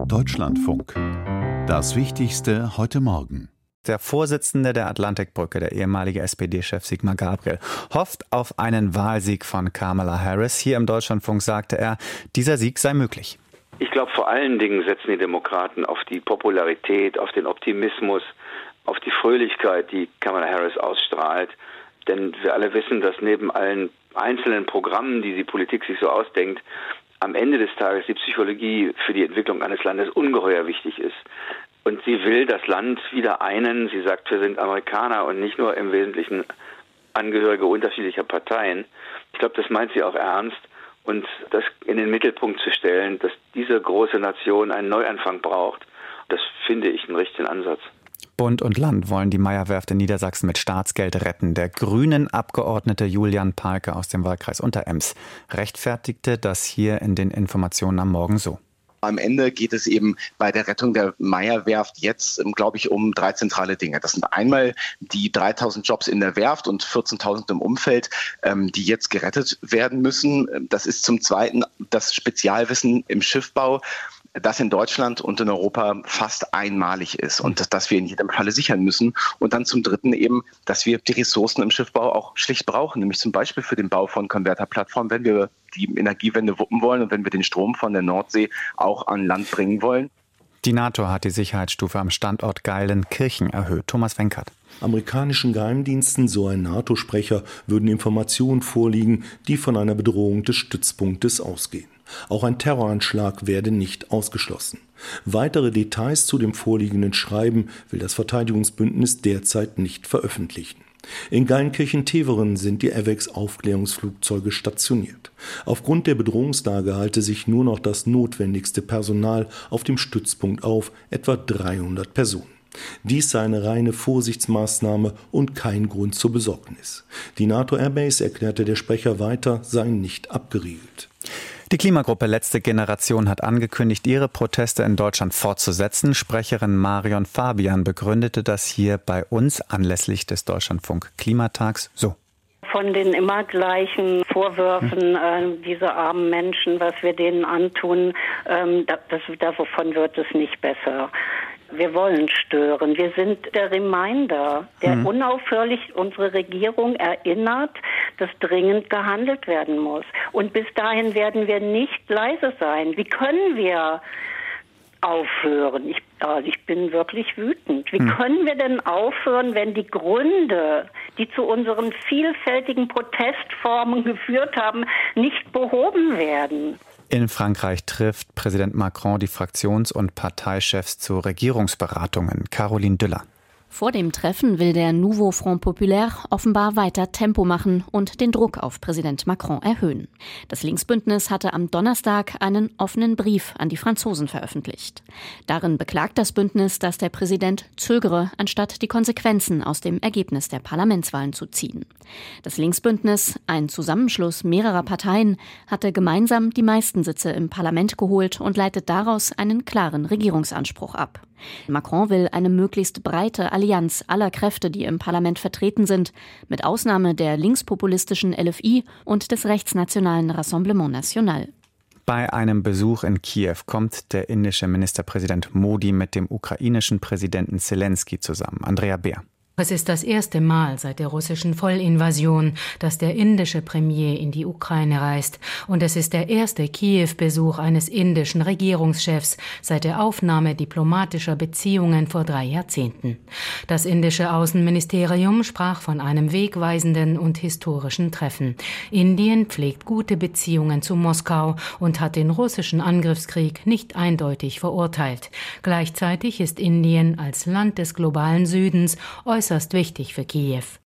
Deutschlandfunk. Das Wichtigste heute Morgen. Der Vorsitzende der Atlantikbrücke, der ehemalige SPD-Chef Sigmar Gabriel, hofft auf einen Wahlsieg von Kamala Harris. Hier im Deutschlandfunk sagte er, dieser Sieg sei möglich. Ich glaube, vor allen Dingen setzen die Demokraten auf die Popularität, auf den Optimismus, auf die Fröhlichkeit, die Kamala Harris ausstrahlt. Denn wir alle wissen, dass neben allen einzelnen Programmen, die die Politik sich so ausdenkt, am Ende des Tages die Psychologie für die Entwicklung eines Landes ungeheuer wichtig ist. Und sie will das Land wieder einen. Sie sagt, wir sind Amerikaner und nicht nur im Wesentlichen Angehörige unterschiedlicher Parteien. Ich glaube, das meint sie auch ernst. Und das in den Mittelpunkt zu stellen, dass diese große Nation einen Neuanfang braucht, das finde ich einen richtigen Ansatz. Bund und Land wollen die Meyer-Werft in Niedersachsen mit Staatsgeld retten. Der Grünen-Abgeordnete Julian Pahlke aus dem Wahlkreis Unterems rechtfertigte das hier in den Informationen am Morgen so. Am Ende geht es eben bei der Rettung der Meyer-Werft jetzt, glaube ich, um 3 zentrale Dinge. Das sind einmal die 3.000 Jobs in der Werft und 14.000 im Umfeld, die jetzt gerettet werden müssen. Das ist zum Zweiten das Spezialwissen im Schiffbau, das in Deutschland und in Europa fast einmalig ist und das wir in jedem Falle sichern müssen. Und dann zum Dritten eben, dass wir die Ressourcen im Schiffbau auch schlicht brauchen, nämlich zum Beispiel für den Bau von Konverterplattformen, wenn wir die Energiewende wuppen wollen und wenn wir den Strom von der Nordsee auch an Land bringen wollen. Die NATO hat die Sicherheitsstufe am Standort Geilenkirchen erhöht. Thomas Wenkert. Amerikanischen Geheimdiensten, so ein NATO-Sprecher, würden Informationen vorliegen, die von einer Bedrohung des Stützpunktes ausgehen. Auch ein Terroranschlag werde nicht ausgeschlossen. Weitere Details zu dem vorliegenden Schreiben will das Verteidigungsbündnis derzeit nicht veröffentlichen. In Geilenkirchen-Teveren sind die AWACS-Aufklärungsflugzeuge stationiert. Aufgrund der Bedrohungslage halte sich nur noch das notwendigste Personal auf dem Stützpunkt auf, etwa 300 Personen. Dies sei eine reine Vorsichtsmaßnahme und kein Grund zur Besorgnis. Die NATO-Airbase, erklärte der Sprecher weiter, sei nicht abgeriegelt. Die Klimagruppe Letzte Generation hat angekündigt, ihre Proteste in Deutschland fortzusetzen. Sprecherin Marion Fabian begründete das hier bei uns anlässlich des Deutschlandfunk-Klimatags so. Von den immer gleichen Vorwürfen, diese armen Menschen, was wir denen antun, davon wird es nicht besser. Wir wollen stören. Wir sind der Reminder, der unaufhörlich unsere Regierung erinnert, dass dringend gehandelt werden muss. Und bis dahin werden wir nicht leise sein. Wie können wir aufhören? Ich bin wirklich wütend. Wie können wir denn aufhören, wenn die Gründe, die zu unseren vielfältigen Protestformen geführt haben, nicht behoben werden? In Frankreich trifft Präsident Macron die Fraktions- und Parteichefs zu Regierungsberatungen. Caroline Düller. Vor dem Treffen will der Nouveau Front Populaire offenbar weiter Tempo machen und den Druck auf Präsident Macron erhöhen. Das Linksbündnis hatte am Donnerstag einen offenen Brief an die Franzosen veröffentlicht. Darin beklagt das Bündnis, dass der Präsident zögere, anstatt die Konsequenzen aus dem Ergebnis der Parlamentswahlen zu ziehen. Das Linksbündnis, ein Zusammenschluss mehrerer Parteien, hatte gemeinsam die meisten Sitze im Parlament geholt und leitet daraus einen klaren Regierungsanspruch ab. Macron will eine möglichst breite Allianz aller Kräfte, die im Parlament vertreten sind, mit Ausnahme der linkspopulistischen LFI und des rechtsnationalen Rassemblement National. Bei einem Besuch in Kiew kommt der indische Ministerpräsident Modi mit dem ukrainischen Präsidenten Zelensky zusammen. Andrea Beer. Es ist das erste Mal seit der russischen Vollinvasion, dass der indische Premier in die Ukraine reist. Und es ist der erste Kiew-Besuch eines indischen Regierungschefs seit der Aufnahme diplomatischer Beziehungen vor 3 Jahrzehnten. Das indische Außenministerium sprach von einem wegweisenden und historischen Treffen. Indien pflegt gute Beziehungen zu Moskau und hat den russischen Angriffskrieg nicht eindeutig verurteilt. Gleichzeitig ist Indien als Land des globalen Südens äußerst wichtig für Kiew.